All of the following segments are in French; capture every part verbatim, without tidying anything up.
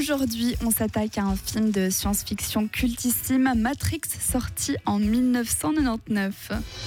Aujourd'hui, on s'attaque à un film de science-fiction cultissime, Matrix, sorti en dix-neuf cent quatre-vingt-dix-neuf.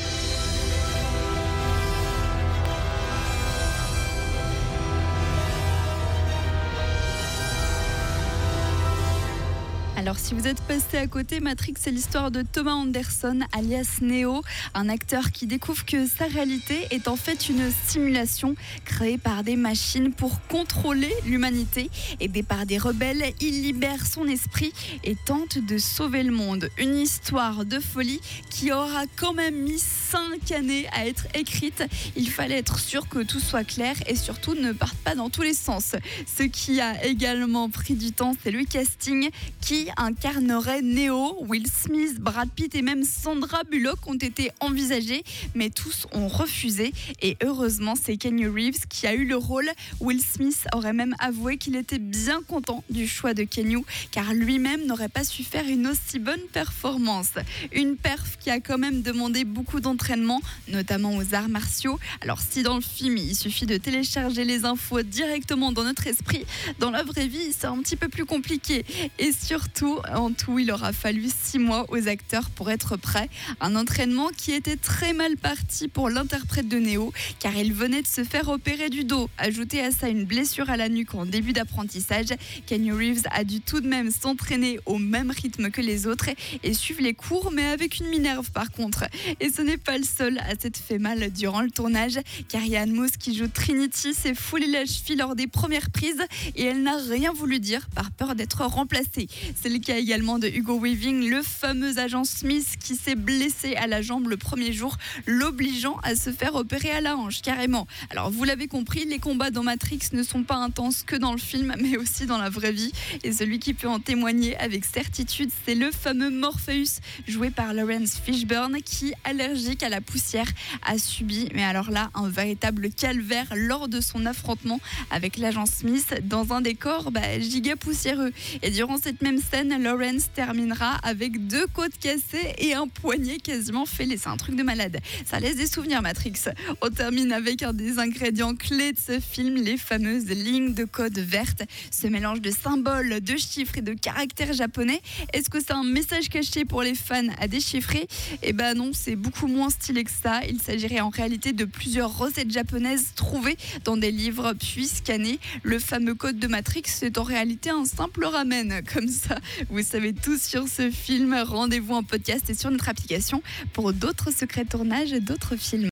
Alors si vous êtes passé à côté, Matrix, c'est l'histoire de Thomas Anderson, alias Neo, un acteur qui découvre que sa réalité est en fait une simulation créée par des machines pour contrôler l'humanité. Aidé par des rebelles, il libère son esprit et tente de sauver le monde. Une histoire de folie qui aura quand même mis cinq années à être écrite. Il fallait être sûr que tout soit clair et surtout ne parte pas dans tous les sens. Ce qui a également pris du temps, c'est le casting qui incarnerait Neo. Will Smith, Brad Pitt et même Sandra Bullock ont été envisagés, mais tous ont refusé. Et heureusement, c'est Keanu Reeves qui a eu le rôle. Will Smith aurait même avoué qu'il était bien content du choix de Keanu, car lui-même n'aurait pas su faire une aussi bonne performance. Une perf qui a quand même demandé beaucoup d'entraînement, notamment aux arts martiaux. Alors si dans le film, il suffit de télécharger les infos directement dans notre esprit, dans la vraie vie, c'est un petit peu plus compliqué. Et surtout, en tout, il aura fallu six mois aux acteurs pour être prêts. Un entraînement qui était très mal parti pour l'interprète de Neo, car il venait de se faire opérer du dos. Ajouté à ça une blessure à la nuque en début d'apprentissage, Keanu Reeves a dû tout de même s'entraîner au même rythme que les autres et suivre les cours, mais avec une minerve par contre. Et ce n'est pas le seul à s'être fait mal durant le tournage. Carrie Ann Moss, qui joue Trinity, s'est foulée la cheville lors des premières prises et elle n'a rien voulu dire par peur d'être remplacée. C'est le cas également de Hugo Weaving, le fameux agent Smith qui s'est blessé à la jambe le premier jour, l'obligeant à se faire opérer à la hanche, carrément. Alors vous l'avez compris, les combats dans Matrix ne sont pas intenses que dans le film, mais aussi dans la vraie vie. Et celui qui peut en témoigner avec certitude, c'est le fameux Morpheus, joué par Laurence Fishburne, qui, allergique à la poussière, a subi, mais alors là, un véritable calvaire lors de son affrontement avec l'agent Smith dans un décor bah, giga poussiéreux. Et durant cette même scène, Lawrence terminera avec deux côtes cassées et un poignet quasiment fêlé. C'est un truc de malade. Ça laisse des souvenirs, Matrix. On termine avec un des ingrédients clés de ce film, les fameuses lignes de code vertes. Ce mélange de symboles, de chiffres et de caractères japonais. Est-ce que c'est un message caché pour les fans à déchiffrer ? Eh ben non, c'est beaucoup moins stylé que ça. Il s'agirait en réalité de plusieurs recettes japonaises trouvées dans des livres puis scannées. Le fameux code de Matrix est en réalité un simple ramen. Comme ça, vous savez tout sur ce film. Rendez-vous en podcast et sur notre application pour d'autres secrets de tournage, d'autres films.